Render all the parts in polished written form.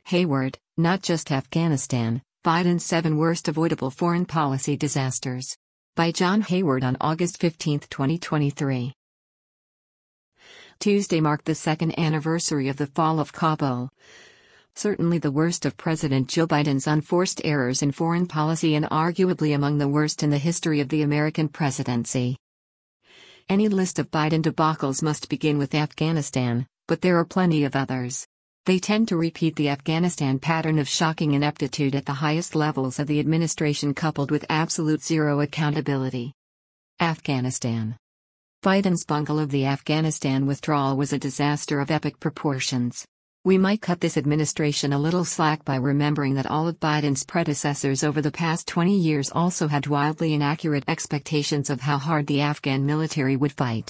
Hayward, Not Just Afghanistan, Biden's 7 Worst Avoidable Foreign Policy Disasters. By John Hayward on August 15, 2023. Tuesday marked the second anniversary of the fall of Kabul. Certainly the worst of President Joe Biden's unforced errors in foreign policy and arguably among the worst in the history of the American presidency. Any list of Biden debacles must begin with Afghanistan, but there are plenty of others. They tend to repeat the Afghanistan pattern of shocking ineptitude at the highest levels of the administration coupled with absolute zero accountability. Afghanistan. Biden's bungle of the Afghanistan withdrawal was a disaster of epic proportions. We might cut this administration a little slack by remembering that all of Biden's predecessors over the past 20 years also had wildly inaccurate expectations of how hard the Afghan military would fight.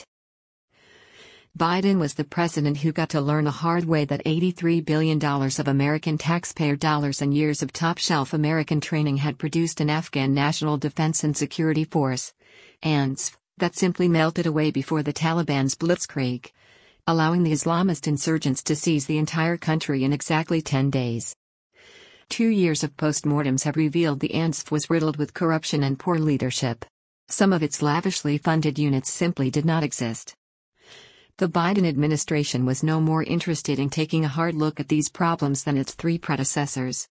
Biden was the president who got to learn the hard way that $83 billion of American taxpayer dollars and years of top-shelf American training had produced an Afghan National Defense and Security Force, ANSF, that simply melted away before the Taliban's blitzkrieg, allowing the Islamist insurgents to seize the entire country in exactly 10 days. 2 years of postmortems have revealed the ANSF was riddled with corruption and poor leadership. Some of its lavishly funded units simply did not exist. The Biden administration was no more interested in taking a hard look at these problems than its 3 predecessors.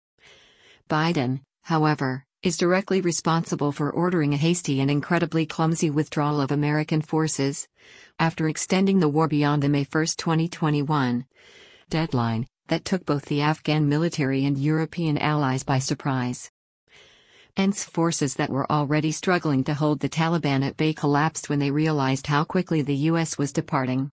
Biden, however, is directly responsible for ordering a hasty and incredibly clumsy withdrawal of American forces, after extending the war beyond the May 1, 2021 deadline, that took both the Afghan military and European allies by surprise. ANSF forces that were already struggling to hold the Taliban at bay collapsed when they realized how quickly the U.S. was departing.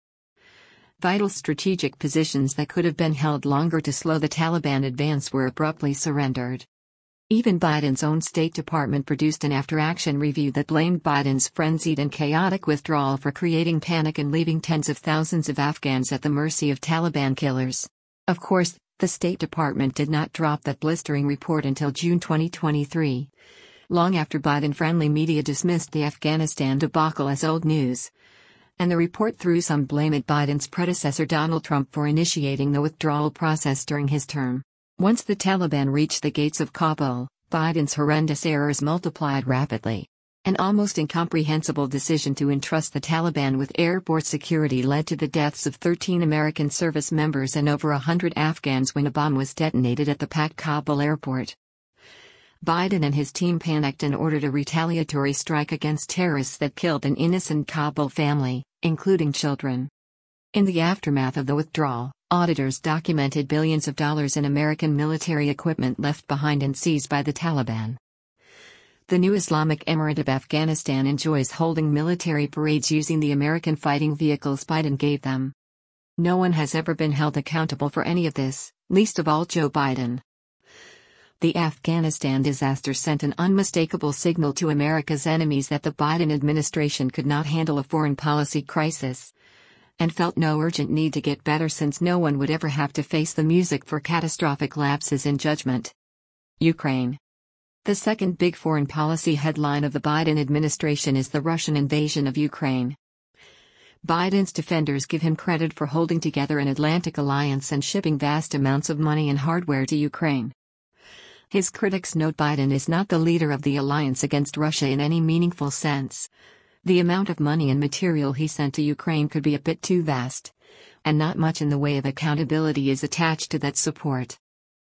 Vital strategic positions that could have been held longer to slow the Taliban advance were abruptly surrendered. Even Biden's own State Department produced an after-action review that blamed Biden's frenzied and chaotic withdrawal for creating panic and leaving tens of thousands of Afghans at the mercy of Taliban killers. Of course, the State Department did not drop that blistering report until June 2023, long after Biden-friendly media dismissed the Afghanistan debacle as old news. And the report threw some blame at Biden's predecessor Donald Trump for initiating the withdrawal process during his term. Once the Taliban reached the gates of Kabul, Biden's horrendous errors multiplied rapidly. An almost incomprehensible decision to entrust the Taliban with airport security led to the deaths of 13 American service members and over 100 Afghans when a bomb was detonated at the packed Kabul airport. Biden and his team panicked and ordered a retaliatory strike against terrorists that killed an innocent Kabul family, including children. In the aftermath of the withdrawal, auditors documented billions of dollars in American military equipment left behind and seized by the Taliban. The new Islamic Emirate of Afghanistan enjoys holding military parades using the American fighting vehicles Biden gave them. No one has ever been held accountable for any of this, least of all Joe Biden. The Afghanistan disaster sent an unmistakable signal to America's enemies that the Biden administration could not handle a foreign policy crisis, and felt no urgent need to get better since no one would ever have to face the music for catastrophic lapses in judgment. Ukraine. The second big foreign policy headline of the Biden administration is the Russian invasion of Ukraine. Biden's defenders give him credit for holding together an Atlantic alliance and shipping vast amounts of money and hardware to Ukraine. His critics note Biden is not the leader of the alliance against Russia in any meaningful sense. The amount of money and material he sent to Ukraine could be a bit too vast, and not much in the way of accountability is attached to that support.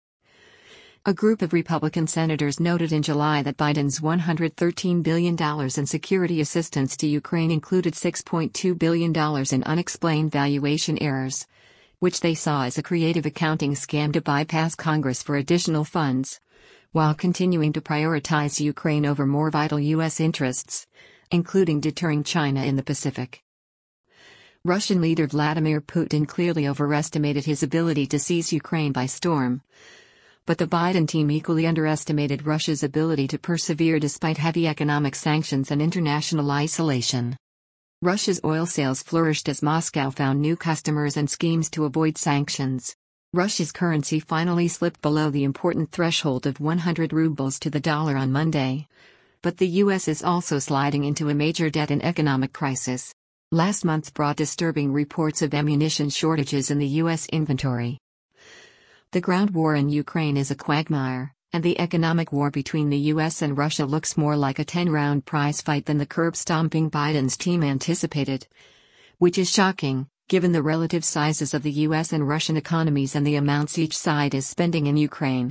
A group of Republican senators noted in July that Biden's $113 billion in security assistance to Ukraine included $6.2 billion in unexplained valuation errors, which they saw as a creative accounting scam to bypass Congress for additional funds, while continuing to prioritize Ukraine over more vital U.S. interests, including deterring China in the Pacific. Russian leader Vladimir Putin clearly overestimated his ability to seize Ukraine by storm. But the Biden team equally underestimated Russia's ability to persevere despite heavy economic sanctions and international isolation. Russia's oil sales flourished as Moscow found new customers and schemes to avoid sanctions. Russia's currency finally slipped below the important threshold of 100 rubles to the dollar on Monday. But the U.S. is also sliding into a major debt and economic crisis. Last month brought disturbing reports of ammunition shortages in the U.S. inventory. The ground war in Ukraine is a quagmire, and the economic war between the US and Russia looks more like a 10-round prize fight than the curb-stomping Biden's team anticipated. Which is shocking, given the relative sizes of the US and Russian economies and the amounts each side is spending in Ukraine.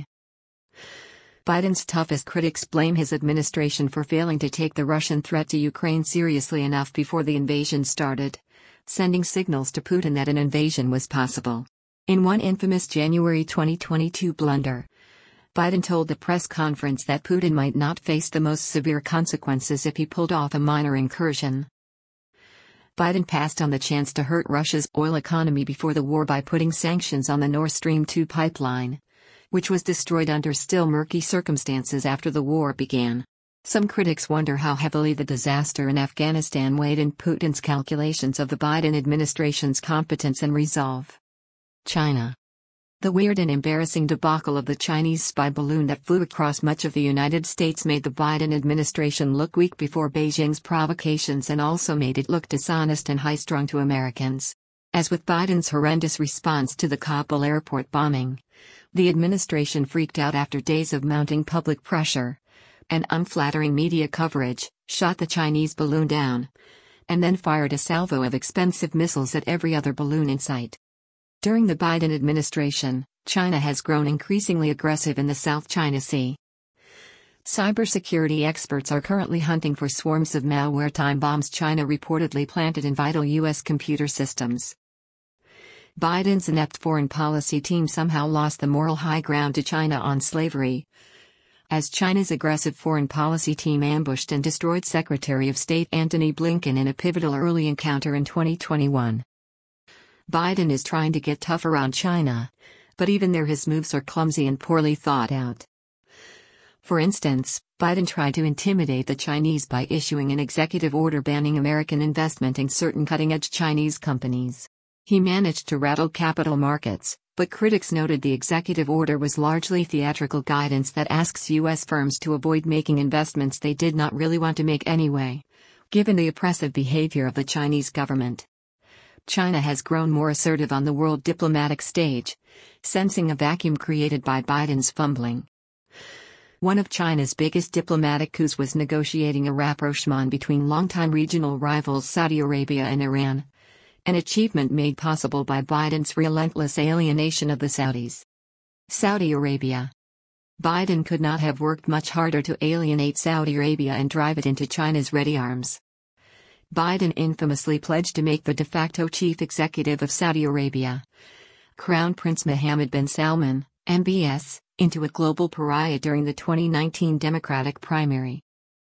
Biden's toughest critics blame his administration for failing to take the Russian threat to Ukraine seriously enough before the invasion started, sending signals to Putin that an invasion was possible. In one infamous January 2022 blunder, Biden told the press conference that Putin might not face the most severe consequences if he pulled off a minor incursion. Biden passed on the chance to hurt Russia's oil economy before the war by putting sanctions on the Nord Stream 2 pipeline, which was destroyed under still murky circumstances after the war began. Some critics wonder how heavily the disaster in Afghanistan weighed in Putin's calculations of the Biden administration's competence and resolve. China. The weird and embarrassing debacle of the Chinese spy balloon that flew across much of the United States made the Biden administration look weak before Beijing's provocations and also made it look dishonest and high-strung to Americans. As with Biden's horrendous response to the Kabul airport bombing, the administration freaked out after days of mounting public pressure and unflattering media coverage, shot the Chinese balloon down, and then fired a salvo of expensive missiles at every other balloon in sight. During the Biden administration, China has grown increasingly aggressive in the South China Sea. Cybersecurity experts are currently hunting for swarms of malware time bombs China reportedly planted in vital U.S. computer systems. Biden's inept foreign policy team somehow lost the moral high ground to China on slavery, as China's aggressive foreign policy team ambushed and destroyed Secretary of State Antony Blinken in a pivotal early encounter in 2021. Biden is trying to get tougher on China, but even there his moves are clumsy and poorly thought out. For instance, Biden tried to intimidate the Chinese by issuing an executive order banning American investment in certain cutting-edge Chinese companies. He managed to rattle capital markets, but critics noted the executive order was largely theatrical guidance that asks U.S. firms to avoid making investments they did not really want to make anyway, given the oppressive behavior of the Chinese government. China has grown more assertive on the world diplomatic stage, sensing a vacuum created by Biden's fumbling. One of China's biggest diplomatic coups was negotiating a rapprochement between longtime regional rivals Saudi Arabia and Iran, an achievement made possible by Biden's relentless alienation of the Saudis. Saudi Arabia. Biden could not have worked much harder to alienate Saudi Arabia and drive it into China's ready arms. Biden infamously pledged to make the de facto chief executive of Saudi Arabia, Crown Prince Mohammed bin Salman, MBS, into a global pariah during the 2019 Democratic primary.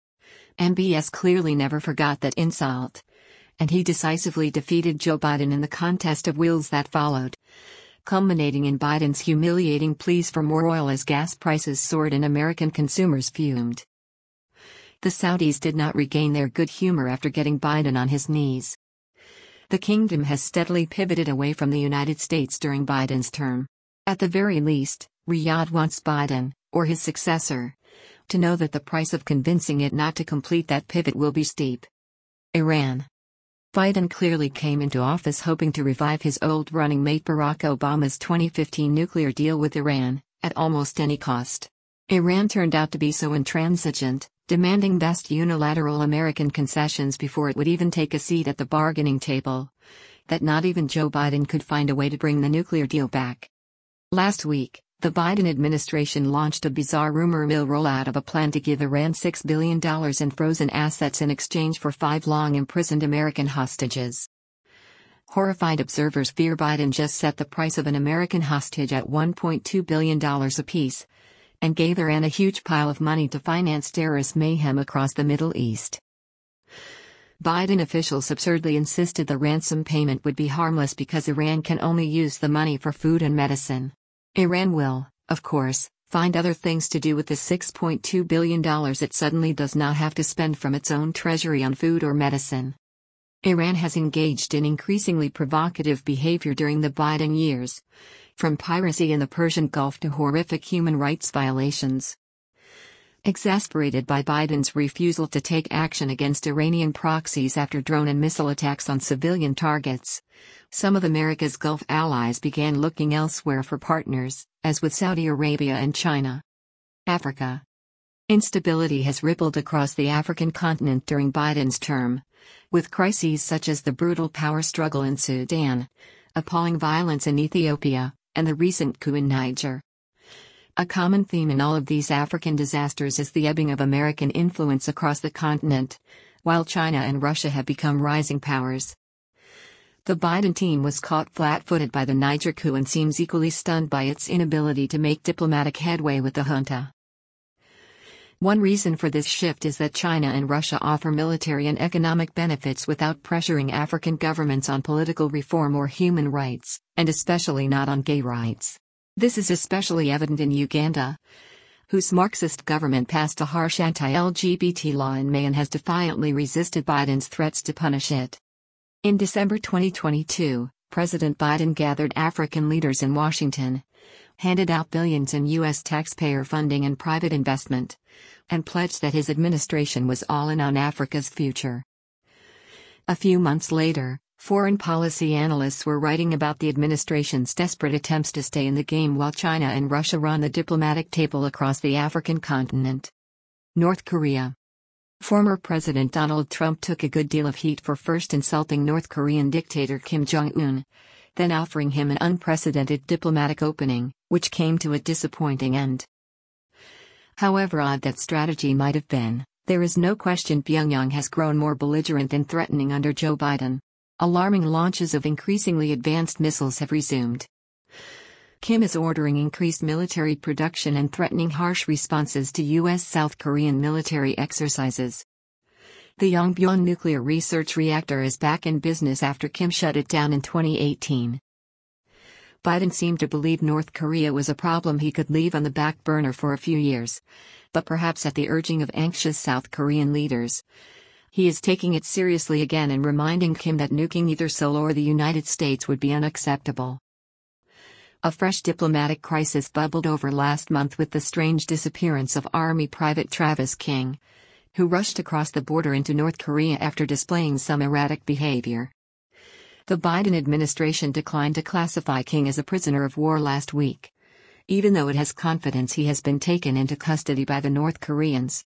MBS clearly never forgot that insult, and he decisively defeated Joe Biden in the contest of wills that followed, culminating in Biden's humiliating pleas for more oil as gas prices soared and American consumers fumed. The Saudis did not regain their good humor after getting Biden on his knees. The kingdom has steadily pivoted away from the United States during Biden's term. At the very least, Riyadh wants Biden, or his successor, to know that the price of convincing it not to complete that pivot will be steep. Iran. Biden clearly came into office hoping to revive his old running mate Barack Obama's 2015 nuclear deal with Iran, at almost any cost. Iran turned out to be so intransigent, demanding best unilateral American concessions before it would even take a seat at the bargaining table, that not even Joe Biden could find a way to bring the nuclear deal back. Last week, the Biden administration launched a bizarre rumor mill rollout of a plan to give Iran $6 billion in frozen assets in exchange for 5 long-imprisoned American hostages. Horrified observers fear Biden just set the price of an American hostage at $1.2 billion apiece, and gave Iran a huge pile of money to finance terrorist mayhem across the Middle East. Biden officials absurdly insisted the ransom payment would be harmless because Iran can only use the money for food and medicine. Iran will, of course, find other things to do with the $6.2 billion it suddenly does not have to spend from its own treasury on food or medicine. Iran has engaged in increasingly provocative behavior during the Biden years, from piracy in the Persian Gulf to horrific human rights violations. Exasperated by Biden's refusal to take action against Iranian proxies after drone and missile attacks on civilian targets, some of America's Gulf allies began looking elsewhere for partners, as with Saudi Arabia and China. Africa. Instability has rippled across the African continent during Biden's term, with crises such as the brutal power struggle in Sudan, appalling violence in Ethiopia, and the recent coup in Niger. A common theme in all of these African disasters is the ebbing of American influence across the continent, while China and Russia have become rising powers. The Biden team was caught flat-footed by the Niger coup and seems equally stunned by its inability to make diplomatic headway with the junta. One reason for this shift is that China and Russia offer military and economic benefits without pressuring African governments on political reform or human rights, and especially not on gay rights. This is especially evident in Uganda, whose Marxist government passed a harsh anti-LGBT law in May and has defiantly resisted Biden's threats to punish it. In December 2022, President Biden gathered African leaders in Washington, handed out billions in U.S. taxpayer funding and private investment, and pledged that his administration was all in on Africa's future. A few months later, foreign policy analysts were writing about the administration's desperate attempts to stay in the game while China and Russia run the diplomatic table across the African continent. North Korea. Former President Donald Trump took a good deal of heat for first insulting North Korean dictator Kim Jong-un, then offering him an unprecedented diplomatic opening, which came to a disappointing end. However odd that strategy might have been, there is no question Pyongyang has grown more belligerent and threatening under Joe Biden. Alarming launches of increasingly advanced missiles have resumed. Kim is ordering increased military production and threatening harsh responses to U.S.-South Korean military exercises. The Yongbyon nuclear research reactor is back in business after Kim shut it down in 2018. Biden seemed to believe North Korea was a problem he could leave on the back burner for a few years, but perhaps at the urging of anxious South Korean leaders, he is taking it seriously again and reminding Kim that nuking either Seoul or the United States would be unacceptable. A fresh diplomatic crisis bubbled over last month with the strange disappearance of Army Private Travis King, who rushed across the border into North Korea after displaying some erratic behavior. The Biden administration declined to classify King as a prisoner of war last week, even though it has confidence he has been taken into custody by the North Koreans.